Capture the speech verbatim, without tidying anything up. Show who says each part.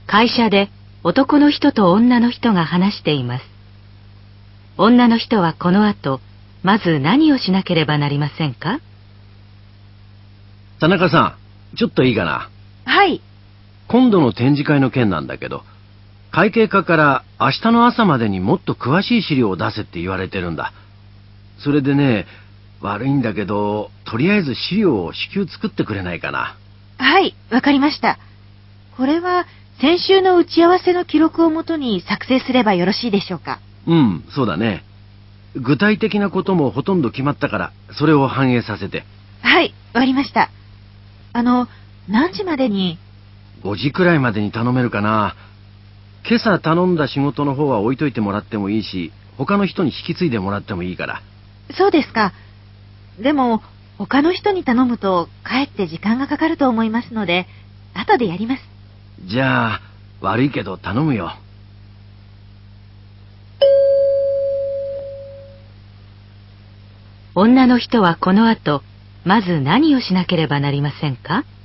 Speaker 1: 会社で男の人と女の人が話しています。女の人はこの後、まず何をしなければなりませんか？
Speaker 2: 田中さん、ちょっといいかな。
Speaker 3: はい。
Speaker 2: 今度の展示会の件なんだけど、会計課から明日の朝までにもっと詳しい資料を出せって言われてるんだ。それでね、悪いんだけど、とりあえず資料を至急作ってくれないかな。
Speaker 3: はい、わかりました。これは先週の打ち合わせの記録をもとに作成すればよろしいでしょうか？
Speaker 2: うん、そうだね。具体的なこともほとんど決まったから、それを反映させて。
Speaker 3: はい、わかりました。あの、何時までに？
Speaker 2: ごじくらいまでに頼めるかな。今朝頼んだ仕事の方は置いといてもらってもいいし、他の人に引き継いでもらってもいいから。
Speaker 3: そうですか。でも、他の人に頼むと、かえって時間がかかると思いますので、後でやります。
Speaker 2: じゃあ、悪いけど頼むよ。
Speaker 1: 女の人はこの後、まず何をしなければなりませんか？